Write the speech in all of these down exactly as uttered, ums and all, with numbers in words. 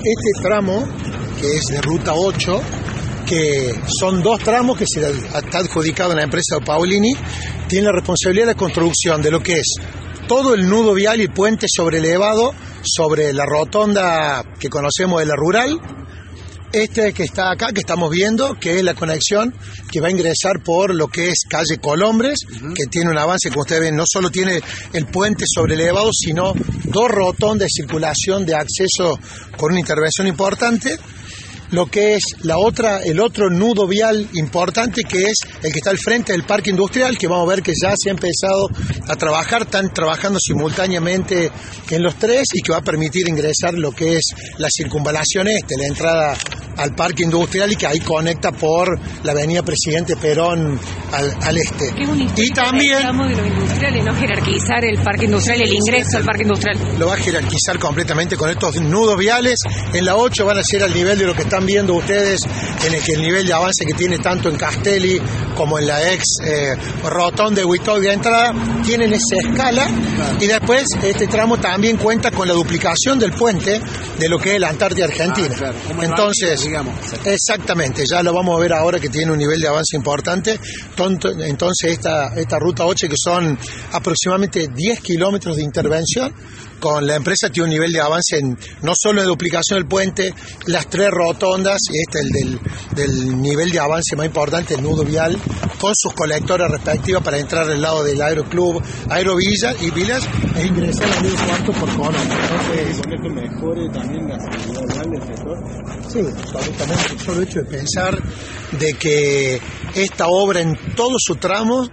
este tramo, que es de Ruta ocho, que son dos tramos que se está adjudicado en la empresa Paulini, tiene la responsabilidad de la construcción de lo que es todo el nudo vial y puente sobrelevado sobre la rotonda que conocemos de la rural. Este que está acá, que estamos viendo, que es la conexión que va a ingresar por lo que es calle Colombres, uh-huh. que tiene un avance, como ustedes ven, no solo tiene el puente sobrelevado, sino dos rotondas de circulación de acceso con una intervención importante. Lo que es la otra, el otro nudo vial importante, que es el que está al frente del parque industrial, que vamos a ver que ya se ha empezado a trabajar, están trabajando simultáneamente en los tres, y que va a permitir ingresar lo que es la circunvalación este, la entrada al parque industrial, y que ahí conecta por la avenida Presidente Perón al, al este. Qué bonito. Y también de los industriales, no jerarquizar el parque industrial, el ingreso al parque industrial. Lo va a jerarquizar completamente con estos nudos viales. En la ocho van a ser al nivel de lo que están viendo ustedes, en el que el nivel de avance que tiene tanto en Castelli como en la ex eh, rotonda de Huitoy de entrada, tienen esa escala, claro. Y después este tramo también cuenta con la duplicación del puente de lo que es la Antártida Argentina. Ah, claro. Entonces, digamos. Exactamente, ya lo vamos a ver ahora que tiene un nivel de avance importante. Entonces esta, esta ruta ocho, que son aproximadamente diez kilómetros de intervención, con la empresa tiene un nivel de avance en, no solo en duplicación del puente, las tres rotondas, y este es el del, del nivel de avance más importante, el nudo vial, con sus colectoras respectivas para entrar al lado del Aeroclub, Aerovilla y Villas, e ingresar al mismo cuarto por cono. Entonces, ¿con esto mejore también la seguridad vial del sector? Sí, absolutamente. El solo hecho de pensar de que esta obra en todo su tramo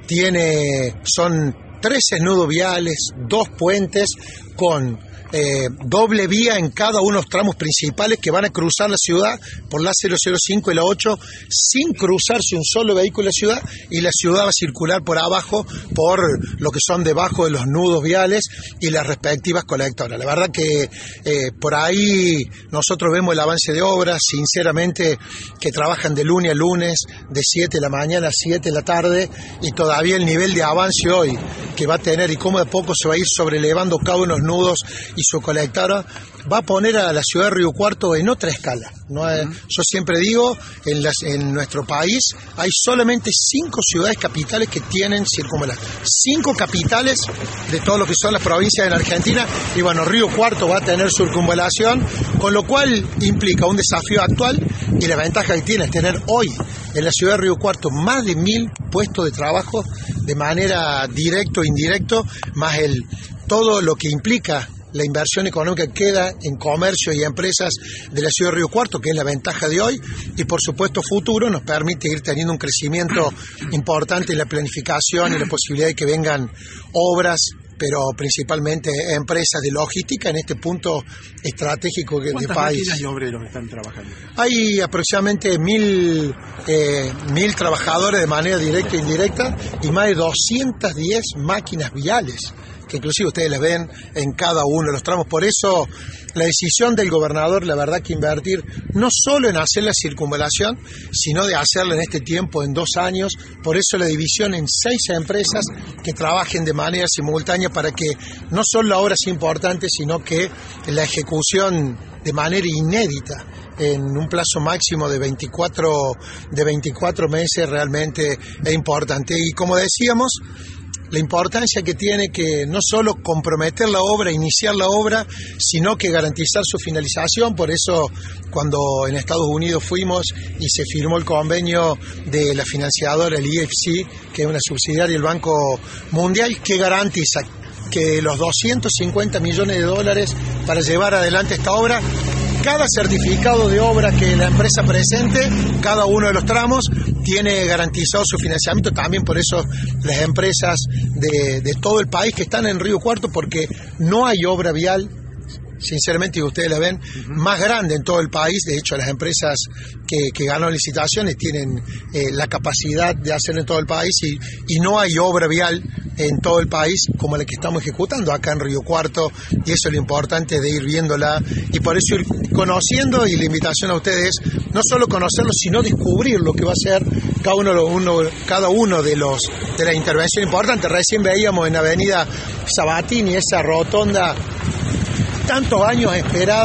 tiene, son trece nudos viales, dos puentes con eh, doble vía en cada uno de los tramos principales que van a cruzar la ciudad por la cero cero cinco y la ocho sin cruzarse un solo vehículo en la ciudad, y la ciudad va a circular por abajo por lo que son debajo de los nudos viales y las respectivas colectoras. La verdad que eh, por ahí nosotros vemos el avance de obras, sinceramente, que trabajan de lunes a lunes, de siete de la mañana a siete de la tarde, y todavía el nivel de avance hoy que va a tener y cómo de poco se va a ir sobrelevando cada uno de los nudos y su colectora, va a poner a la ciudad de Río Cuarto en otra escala. ¿No? Uh-huh. Yo siempre digo, en, las, en nuestro país hay solamente cinco ciudades capitales que tienen circunvalación. Cinco capitales de todo lo que son las provincias de la Argentina, y bueno, Río Cuarto va a tener circunvalación, con lo cual implica un desafío actual, y la ventaja que tiene es tener hoy en la ciudad de Río Cuarto más de mil puestos de trabajo de manera directo e indirecto, más el todo lo que implica la inversión económica que queda en comercio y empresas de la ciudad de Río Cuarto, que es la ventaja de hoy, y por supuesto futuro nos permite ir teniendo un crecimiento importante en la planificación y la posibilidad de que vengan obras, pero principalmente empresas de logística en este punto estratégico del país. ¿Cuántas máquinas y obreros están trabajando? Hay aproximadamente mil, eh, mil trabajadores de manera directa e indirecta, y más de doscientas diez máquinas viales, que inclusive ustedes las ven en cada uno de los tramos. Por eso la decisión del gobernador, la verdad, que invertir no solo en hacer la circunvalación, sino de hacerla en este tiempo, en dos años. Por eso la división en seis empresas que trabajen de manera simultánea para que no solo la obra sea importante, sino que la ejecución de manera inédita en un plazo máximo de veinticuatro, de veinticuatro meses realmente es importante. Y como decíamos, la importancia que tiene que no solo comprometer la obra, iniciar la obra, sino que garantizar su finalización. Por eso, cuando en Estados Unidos fuimos y se firmó el convenio de la financiadora, el I F C, que es una subsidiaria del Banco Mundial, que garantiza que los doscientos cincuenta millones de dólares para llevar adelante esta obra, cada certificado de obra que la empresa presente, cada uno de los tramos, tiene garantizado su financiamiento. También por eso las empresas de, de todo el país que están en Río Cuarto, porque no hay obra vial, sinceramente, y ustedes la ven, uh-huh, más grande en todo el país. De hecho, las empresas que, que ganan licitaciones tienen eh, la capacidad de hacerlo en todo el país, y, y no hay obra vial en todo el país como la que estamos ejecutando acá en Río Cuarto, y eso es lo importante de ir viéndola, y por eso ir conociendo, y la invitación a ustedes no solo conocerlo, sino descubrir lo que va a ser cada uno, uno, cada uno de los de la intervención importante. Recién veíamos en Avenida Sabatini esa rotonda tantos años esperada,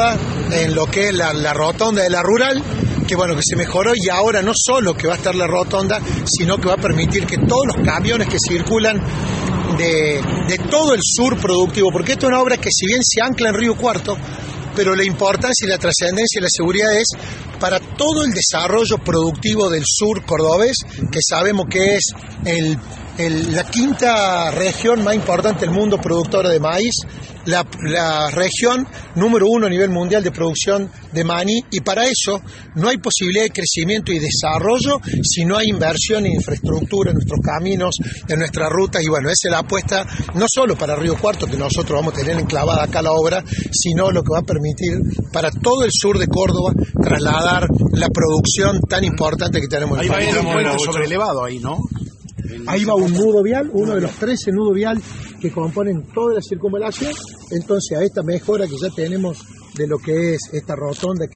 en lo que es la, la rotonda de la rural, que bueno, que se mejoró, y ahora no solo que va a estar la rotonda, sino que va a permitir que todos los camiones que circulan de, de todo el sur productivo, porque esto es una obra que si bien se ancla en Río Cuarto, pero la importancia y la trascendencia y la seguridad es para todo el desarrollo productivo del sur cordobés, que sabemos que es el, el, la quinta región más importante del mundo productora de maíz, la, la región número uno a nivel mundial de producción de maní, y para eso no hay posibilidad de crecimiento y desarrollo si no hay inversión en infraestructura, en nuestros caminos, en nuestras rutas, y bueno, esa es la apuesta no solo para Río Cuarto, que nosotros vamos a tener enclavada acá la obra, sino lo que va a permitir para todo el sur de Córdoba trasladar la producción tan importante que tenemos en el país. Ahí va un puente sobre elevado ahí, ¿no? Ahí va un nudo vial, uno de los trece nudos vial que componen toda la circunvalación. Entonces, a esta mejora que ya tenemos de lo que es esta rotonda